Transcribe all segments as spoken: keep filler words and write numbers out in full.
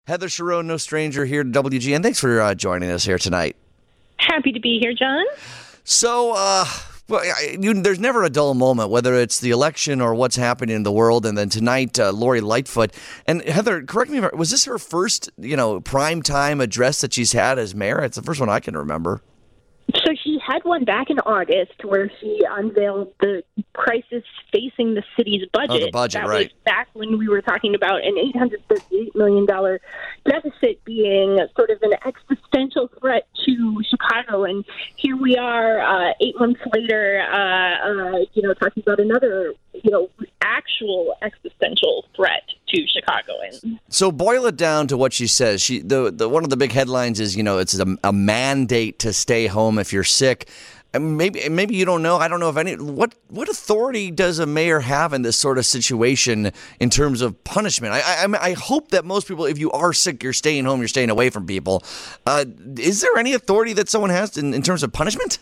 Heather Cherone, no stranger here to W G N. Thanks for uh, joining us here tonight. Happy to be here, John. So, uh, well, you, there's never a dull moment, whether it's the election or what's happening in the world. And then tonight, uh, Lori Lightfoot. And Heather, correct me if I, was this her first, you know, prime time address that she's had as mayor? It's the first one I can remember. So she had one back in August where she unveiled the crisis facing the city's budget. Oh, the budget, that right. was back when we were talking about an eight hundred thirty-eight million dollars deficit being sort of an existential threat to Chicago. And here we are uh, eight months later, uh, uh, you know, talking about another, you know, actual existential threat to Chicagoans. So boil it down to what she says. She the, the one of the big headlines is, you know, it's a, a mandate to stay home if you're sick. And maybe maybe you don't know. I don't know if any. What what authority does a mayor have in this sort of situation in terms of punishment? I I, I hope that most people, if you are sick, you're staying home, you're staying away from people. Uh, is there any authority that someone has in, in terms of punishment?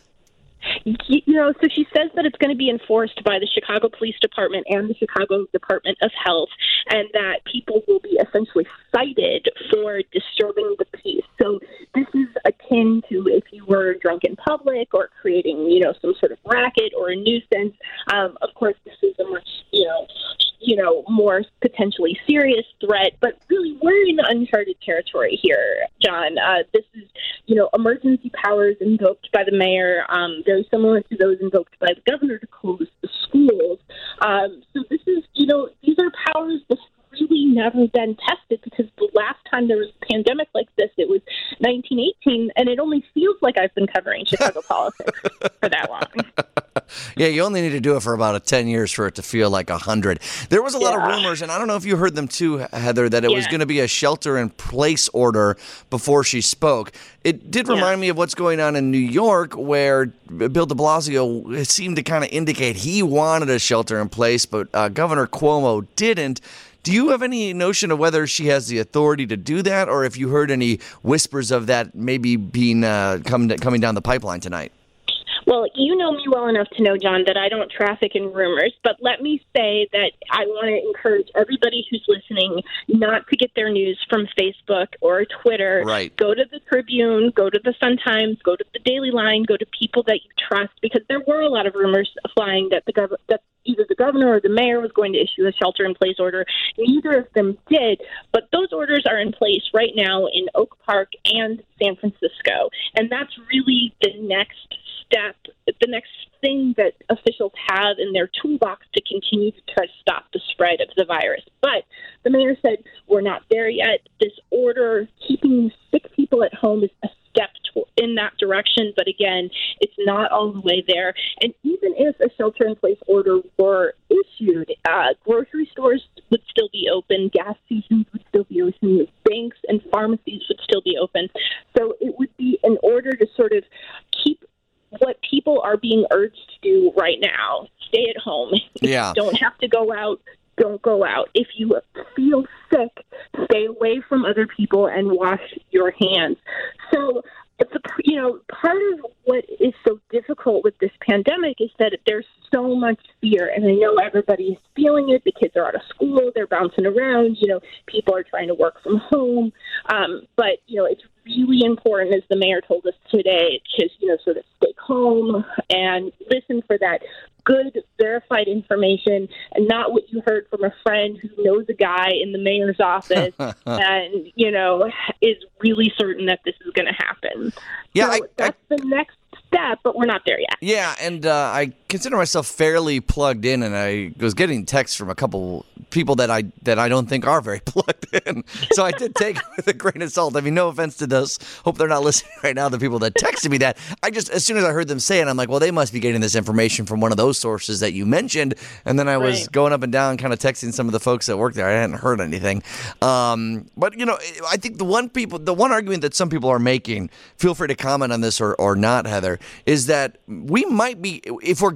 You know, so she says that it's going to be enforced by the Chicago Police Department and the Chicago Department of Health, and that people will be essentially cited for disturbing the peace. So this is akin to if you were drunk in public or creating, you know, some sort of racket or a nuisance. Um, of course, this is a much, you know, you know, more potentially serious threat, but really we're in uncharted territory here, John. Uh, this is, you know, emergency powers invoked by the mayor, um, very similar to those invoked by the governor to close the schools. Um, so this is, you know, these are powers that really never been tested, because the last time there was a pandemic like this, it was nineteen eighteen, and it only feels like I've been covering Chicago politics for that long. Yeah, you only need to do it for about a ten years for it to feel like a hundred. There was a lot yeah. of rumors, and I don't know if you heard them too, Heather, that it yeah. was going to be a shelter-in-place order before she spoke. It did remind yeah. me of what's going on in New York, where Bill de Blasio seemed to kind of indicate he wanted a shelter-in-place, but uh, Governor Cuomo didn't. Do you have any notion of whether she has the authority to do that, or if you heard any whispers of that maybe being uh, coming coming down the pipeline tonight? Well, you know me well enough to know, John, that I don't traffic in rumors, but let me say that I want to encourage everybody who's listening not to get their news from Facebook or Twitter. Right. Go to the Tribune, go to the Sun-Times, go to the Daily Line, go to people that you trust, because there were a lot of rumors flying that the gov- that either the governor or the mayor was going to issue a shelter-in-place order. Neither of them did, but those orders are in place right now in Oak Park and San Francisco, and that's really the next step, the next thing that officials have in their toolbox to continue to try to stop the spread of the virus. But the mayor said, we're not there yet. This order, keeping sick people at home, is a step to- in that direction. But again, it's not all the way there. And even if a shelter-in-place order were issued, uh, grocery stores would still be open, gas stations would still be open, banks and pharmacies would still be open. So it would be an order to sort of keep what people are being urged to do right now. Stay at home. Yeah. Don't have to go out. Don't go out. If you feel sick, stay away from other people and wash your hands. So, it's a, you know, part of what is so difficult with this pandemic is that there's so much fear, and I know everybody is feeling it. The kids are out of school, they're bouncing around, you know, people are trying to work from home, um, but, you know, it's really important, as the mayor told us today, to, you know, sort of stay calm and listen for that good, verified information, and not what you heard from a friend who knows a guy in the mayor's office and, you know, is really certain that this is going to happen. Yeah, so I, that's I, the next step, but we're not there yet. Yeah, and uh, I consider myself fairly plugged in, and I was getting texts from a couple people that I that I don't think are very plugged in. So I did take it with a grain of salt. I mean, no offense to those. Hope they're not listening right now, the people that texted me that. I just, as soon as I heard them say it, I'm like, well, they must be getting this information from one of those sources that you mentioned. And then I was Right. going up and down, kind of texting some of the folks that work there. I hadn't heard anything. Um, but, you know, I think the one people, the one argument that some people are making, feel free to comment on this or, or not, Heather, is that we might be, if we're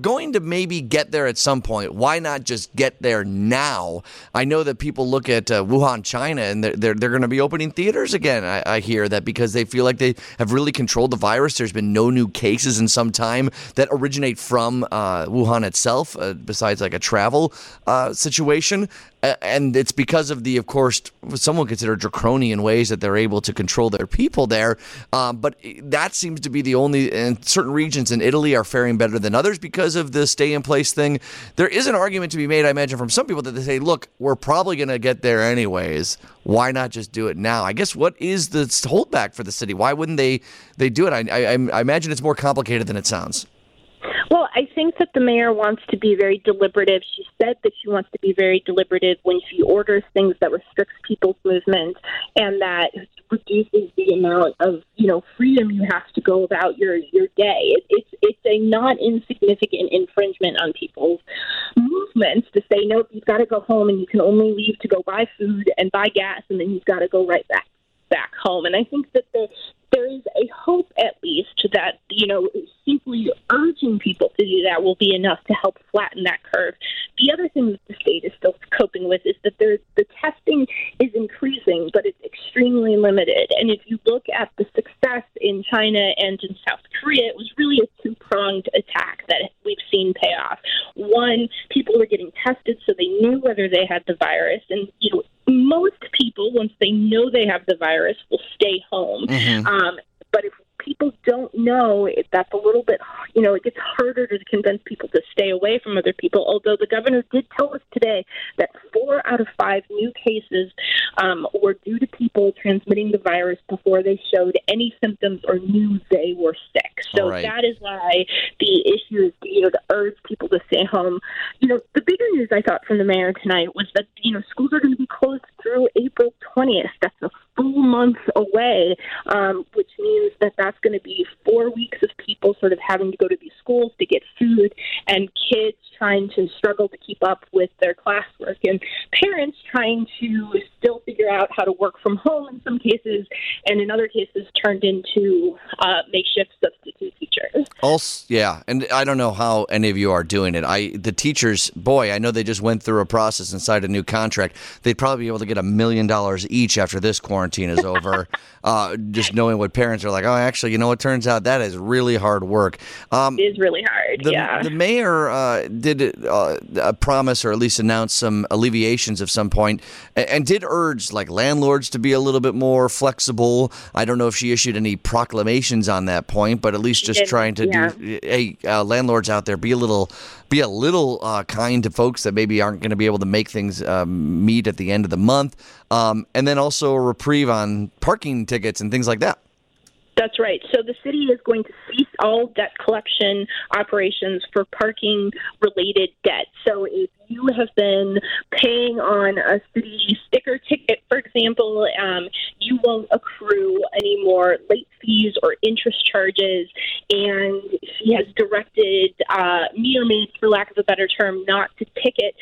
going to maybe get there at some point, why not just get there now? I know that people look at uh, Wuhan, China, and they're they're, they're going to be opening theaters again. I, I hear that because they feel like they have really controlled the virus. There's been no new cases in some time that originate from uh, Wuhan itself, uh, besides like a travel uh, situation. And it's because of the, of course, some would consider draconian ways that they're able to control their people there. Um, but that seems to be the only, and certain regions in Italy are faring better than others because of the stay-in-place thing. There is an argument to be made, I imagine, from some people that they say, look, we're probably going to get there anyways. Why not just do it now? I guess what is the holdback for the city? Why wouldn't they, they do it? I, I, I imagine it's more complicated than it sounds. Well, I think that the mayor wants to be very deliberative. She said that she wants to be very deliberative when she orders things that restricts people's movement and that reduces the amount of, you know, freedom you have to go about your, your day. It, it's it's a not insignificant infringement on people's movements to say, nope, you've got to go home and you can only leave to go buy food and buy gas, and then you've got to go right back back home. And I think that the there is a hope, at least, that, you know, simply urging people to do that will be enough to help flatten that curve. The other thing that the state is still coping with is that there's, the testing is increasing, but it's extremely limited. And if you look at the success in China and in South Korea, it was really a two-pronged attack that we've seen pay off. One, people were getting tested so they knew whether they had the virus. And, you know, most people, once they know they have the virus, will stay home. Mm-hmm. Um, but if people don't know, it, that's a little bit, you know, it gets harder to convince people to stay away from other people, although the governor did tell us today that four out of five new cases um, were due to people transmitting the virus before they showed any symptoms or knew they were sick. So right. That is why the issue is, you know, to urge people to stay home. You know, the bigger news I thought from the mayor tonight was that, you know, schools are going to be closed through April twentieth. That's a full month away, um, which means that that's going to be four weeks of people sort of having to go to these schools to get food, and kids trying to struggle to keep up with their classwork, and parents trying to still figure out how to work from home in some cases, and in other cases turned into uh, makeshift substitute teachers. Also, yeah, and I don't know how any of you are doing it. I the teachers, boy, I know they just went through a process and signed a new contract. They'd probably be able to get a million dollars each after this quarantine is over. uh, just knowing what parents are like, oh, actually, you know, it turns out that is really hard work. Um, it is really hard, the, yeah. The mayor uh, did uh, a promise, or at least announce some alleviations of some point, and, and did urge like landlords to be a little bit more flexible. I don't know if she issued any proclamations on that point, but at least just did, trying to yeah. do, hey, uh, landlords out there, be a little, be a little uh, kind to folks that maybe aren't going to be able to make things um, meet at the end of the month, um, and then also a reprieve on parking tickets and things like that. That's right. So the city is going to cease all debt collection operations for parking-related debt. So if you have been paying on a city sticker ticket, for example, um, you won't accrue any more late fees or interest charges. And she has directed uh, meter maids, for lack of a better term, not to ticket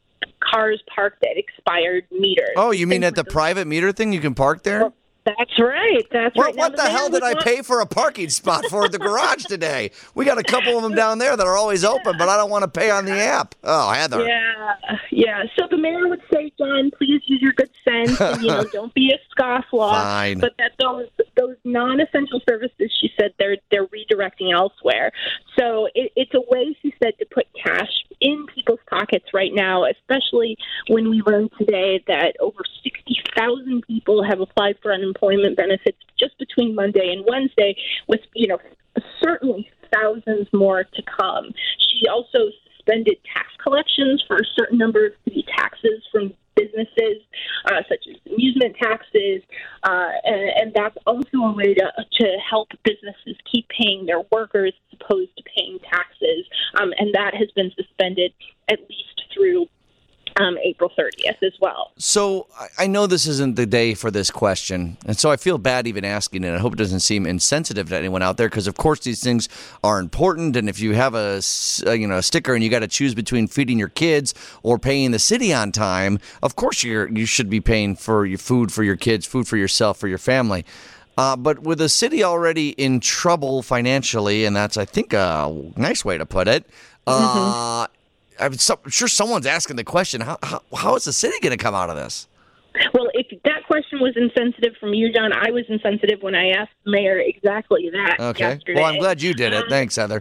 cars parked at expired meters. Oh, you mean at the private meter thing you can park there? Well, That's right. That's well, right. What now, the, the hell did I want- pay for a parking spot for at the garage today? We got a couple of them down there that are always open, but I don't want to pay on the app. Oh, Heather. Yeah, yeah. So the mayor would say, John, please use your good sense, and, you know, don't be a scofflaw. Fine. But that those those non-essential services, she said, they're they're redirecting elsewhere. So it, it's a way, she said, to put cash in people's pockets right now, especially when we learned today that over sixty thousand people have applied for unemployment benefits just between Monday and Wednesday, with, you know, certainly thousands more to come. She also suspended tax collections for a certain number of city taxes from businesses, uh, such as amusement taxes, uh, and, and that's also a way to, to help businesses keep paying their workers as opposed to paying taxes, um, and that has been suspended at least through Um, April thirtieth as well. So I know this isn't the day for this question, and so I feel bad even asking it. I hope it doesn't seem insensitive to anyone out there, because of course these things are important. And if you have a, a you know a sticker and you got to choose between feeding your kids or paying the city on time, of course you're you should be paying for your food for your kids, food for yourself, for your family. Uh, but with the city already in trouble financially, and that's I think a nice way to put it. Uh, I'm so, sure someone's asking the question, how, how, how is the city going to come out of this? Well, if that question was insensitive from you, John, I was insensitive when I asked the mayor exactly that Okay. yesterday. Well, I'm glad you did it. Um, Thanks, Heather.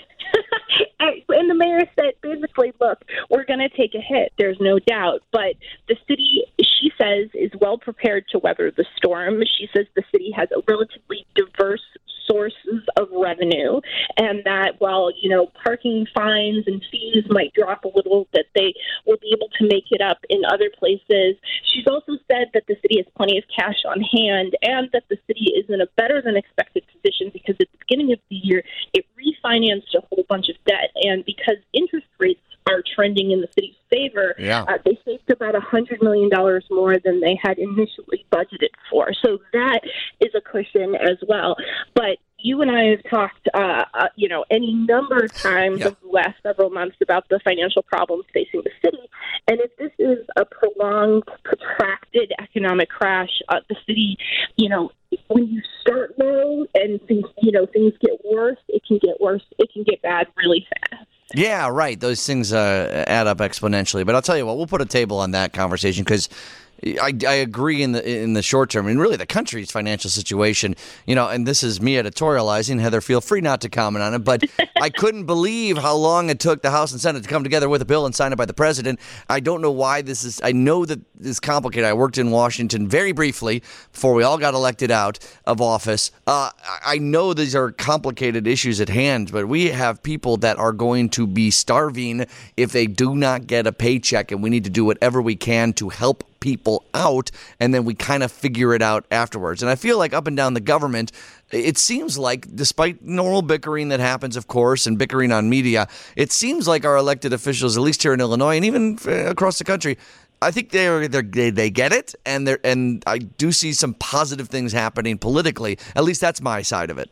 And the mayor said, basically, look, we're going to take a hit. There's no doubt. But the city, she says, is well prepared to weather the storm. She says the city has a relatively diverse sources of revenue, and that while, you know, parking fines and fees might drop a little, that they will be able to make it up in other places. She's also said that the city has plenty of cash on hand and that the city is in a better than expected position because at the beginning of the year, it refinanced a whole bunch of debt. And because interest rates are trending in the city's favor, yeah. uh, they saved about one hundred million dollars more than they had initially budgeted for. So that is a cushion as well. But you and I have talked, uh, uh, you know, any number of times yeah. over the last several months about the financial problems facing the city. And if this is a prolonged, protracted economic crash, uh, the city, you know, when you start low and things, you know, things get worse, it can get worse. It can get bad really fast. Yeah, right. Those things uh, add up exponentially. But I'll tell you what, we'll put a table on that conversation because I, I agree in the in the short term, and really the country's financial situation, you know, and this is me editorializing. Heather, feel free not to comment on it, but I couldn't believe how long it took the House and Senate to come together with a bill and sign it by the president. I don't know why this is. I know that this is complicated. I worked in Washington very briefly before we all got elected out of office. Uh, I know these are complicated issues at hand, but we have people that are going to be starving if they do not get a paycheck, and we need to do whatever we can to help people out, and then we kind of figure it out afterwards. And I feel like up and down the government, it seems like, despite normal bickering that happens, of course, and bickering on media, it seems like our elected officials, at least here in Illinois and even across the country, I think they're, they're, they they get it, and they're, and I do see some positive things happening politically. At least that's my side of it.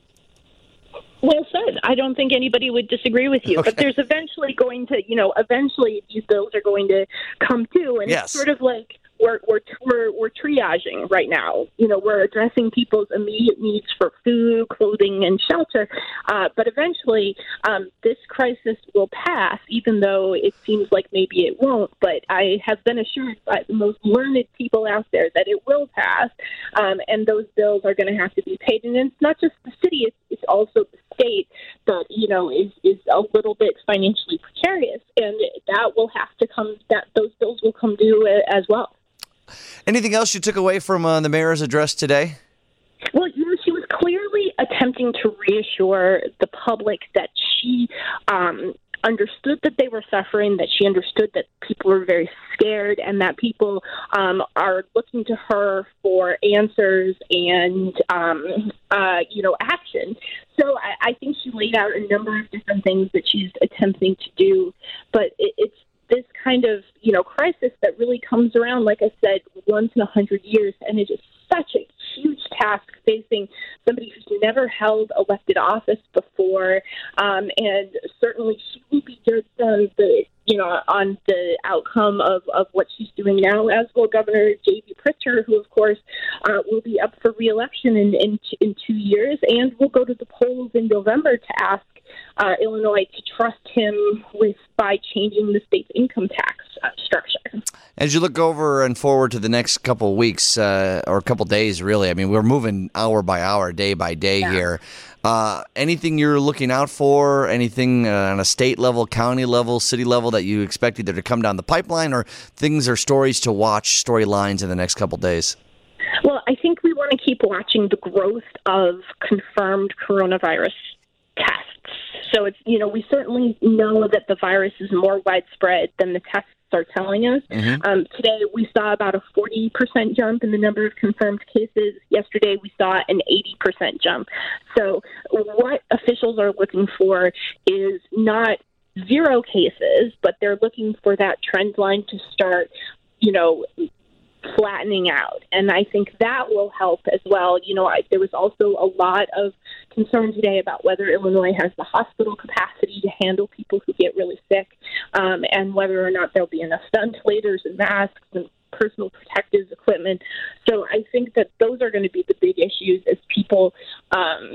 Well said. I don't think anybody would disagree with you. Okay. But there's eventually going to, you know, eventually these bills are going to come due. And yes. It's sort of like we're, we're, we're, we're triaging right now. You know, we're addressing people's immediate needs for food, clothing, and shelter. Uh, but eventually um, this crisis will pass, even though it seems like maybe it won't. But I have been assured by the most learned people out there that it will pass. Um, and those bills are going to have to be paid. And it's not just the city, it's, it's also the state that, you know, is, is a little bit financially precarious, and that will have to come, that those bills will come due as well. Anything else you took away from uh, the mayor's address today? Well, you know, she was clearly attempting to reassure the public that she um, understood that they were suffering, that she understood that people were very scared, and that people um, are looking to her for answers and, um, uh, you know, action. So I, I think she laid out a number of different things that she's attempting to do, but it, it's this kind of, you know, crisis that really comes around, like I said, once in a hundred years, and it is such a huge task facing somebody who's never held elected office before, um, and certainly she will be judged on the, you know, on the outcome of, of what she's doing now, as will Governor J B. Pritzker, who, of course, uh, will be up for re-election in, in, in two years, and will go to the polls in November to ask uh, Illinois to trust him with by changing the state's income tax uh, structure. As you look over and forward to the next couple of weeks, uh, or a couple of days, really, I mean, we're moving hour by hour, day by day yeah. here. Uh, anything you're looking out for, anything uh, on a state level, county level, city level that you expect either to come down the pipeline, or things or stories to watch, storylines in the next couple of days? Well, I think we want to keep watching the growth of confirmed coronavirus tests. So it's, you know, we certainly know that the virus is more widespread than the tests are telling us. Mm-hmm. Um, today, we saw about a forty percent jump in the number of confirmed cases. Yesterday, we saw an eighty percent jump. So what officials are looking for is not zero cases, but they're looking for that trend line to start, you know, flattening out. And I think that will help as well. You know, I, there was also a lot of concern today about whether Illinois has the hospital capacity to handle people who get really sick, um, and whether or not there'll be enough ventilators and masks and personal protective equipment. So I think that those are going to be the big issues as people um,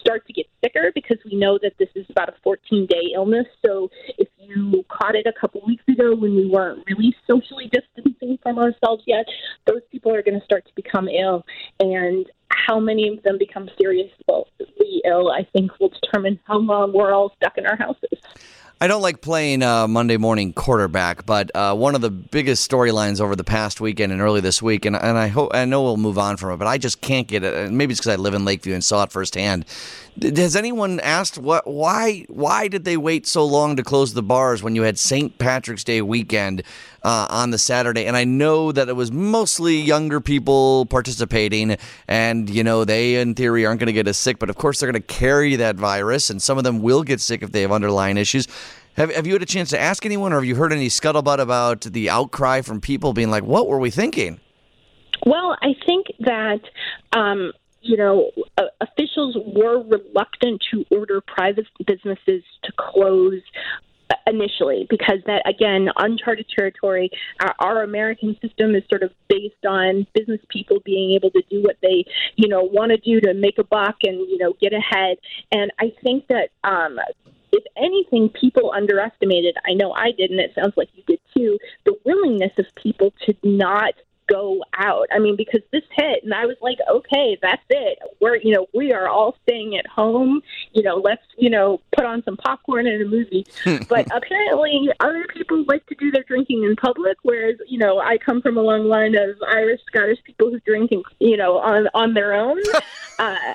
start to get sicker because we know that this is about a fourteen-day illness. So if you caught it a couple weeks ago when we weren't really socially distancing from ourselves yet, those people are going to start to become ill. And how many of them become seriously ill, I think, will determine how long we're all stuck in our houses. I don't like playing uh, Monday morning quarterback, but uh, one of the biggest storylines over the past weekend and early this week, and, and I hope I know we'll move on from it, but I just can't get it. Maybe it's because I live in Lakeview and saw it firsthand. Has anyone asked what why why did they wait so long to close the bars when you had Saint Patrick's Day weekend uh, on the Saturday? And I know that it was mostly younger people participating, and you know they in theory aren't going to get as sick, but of course they're going to carry that virus, and some of them will get sick if they have underlying issues. Have Have you had a chance to ask anyone, or have you heard any scuttlebutt about the outcry from people being like, "What were we thinking?" Well, I think that. Um, You know, uh, officials were reluctant to order private businesses to close initially because that, again, uncharted territory. Our, our American system is sort of based on business people being able to do what they, you know, want to do to make a buck and, you know, get ahead. And I think that, um, if anything, people underestimated, I know I did, and it sounds like you did too, the willingness of people to not go out. I mean, because this hit, and I was like, okay, that's it. We're, you know, we are all staying at home. You know, let's, you know, put on some popcorn and a movie. But apparently, other people like to do their drinking in public, whereas, you know, I come from a long line of Irish, Scottish people who drink, in, you know, on on their own. uh,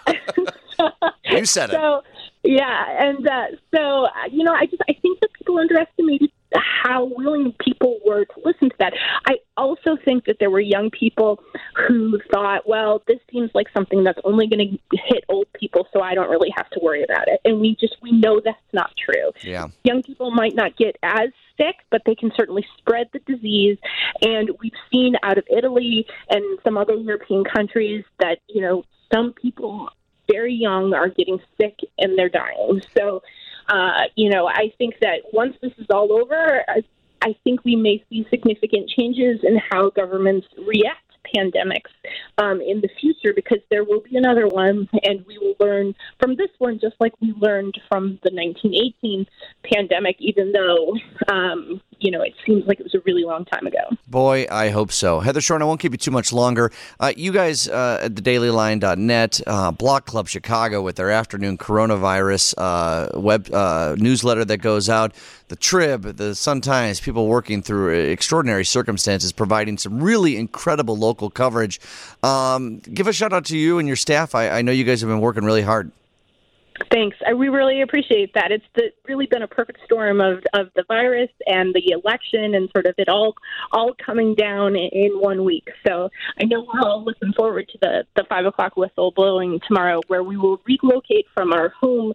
you said it. So, yeah, and uh, so, you know, I just I think that people underestimated how willing people were to listen to that. I also think that there were young people who thought, well, this seems like something that's only going to hit old people, so I don't really have to worry about it. And we just, we know that's not true. Yeah. Young people might not get as sick, but they can certainly spread the disease. And we've seen out of Italy and some other European countries that, you know, some people very young are getting sick and they're dying. So, Uh, you know, I think that once this is all over, I, I think we may see significant changes in how governments react to pandemics um, in the future, because there will be another one, and we will learn from this one just like we learned from the nineteen eighteen pandemic, even though, um, you know, it seems like it was a really long time ago. Boy, I hope so. Heather Shorn, I won't keep you too much longer. Uh, you guys uh, at the daily line dot net, uh, Block Club Chicago with their afternoon coronavirus uh, web uh, newsletter that goes out, the Trib, the Sun-Times, people working through extraordinary circumstances, providing some really incredible local coverage. Um, give a shout out to you and your staff. I, I know you guys have been working really hard. Thanks. I, we really appreciate that. It's the, really been a perfect storm of, of the virus and the election and sort of it all all coming down in, in one week. So I know we're all looking forward to the, the five o'clock whistle blowing tomorrow, where we will relocate from our home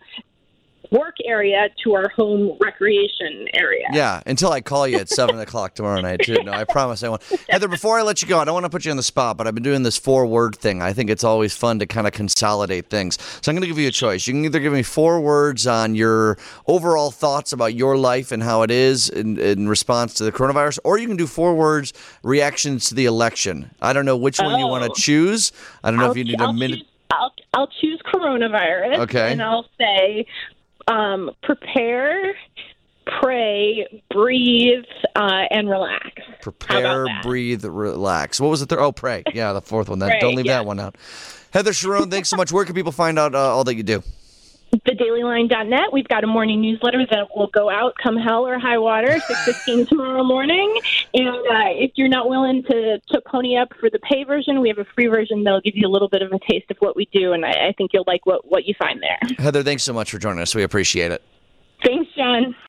work area to our home recreation area. Yeah, until I call you at seven o'clock tomorrow night, too. No, I promise I won't. Heather, before I let you go, I don't want to put you on the spot, but I've been doing this four-word thing. I think it's always fun to kind of consolidate things. So I'm going to give you a choice. You can either give me four words on your overall thoughts about your life and how it is in, in response to the coronavirus, or you can do four words, reactions to the election. I don't know which one oh. you want to choose. I don't know I'll, if you need I'll a minute. Choose, I'll, I'll choose coronavirus, okay. and I'll say... Um, prepare, pray, breathe, uh, and relax. Prepare, breathe, relax. What was the third? Oh, pray. Yeah, the fourth one. That, pray, don't leave yeah. that one out. Heather Cherone, thanks so much. Where can people find out uh, all that you do? the daily line dot net. We've got a morning newsletter that will go out come hell or high water, six fifteen tomorrow morning. And uh, if you're not willing to, to pony up for the pay version, we have a free version that'll give you a little bit of a taste of what we do, and I, I think you'll like what, what you find there. Heather, thanks so much for joining us. We appreciate it. Thanks, John.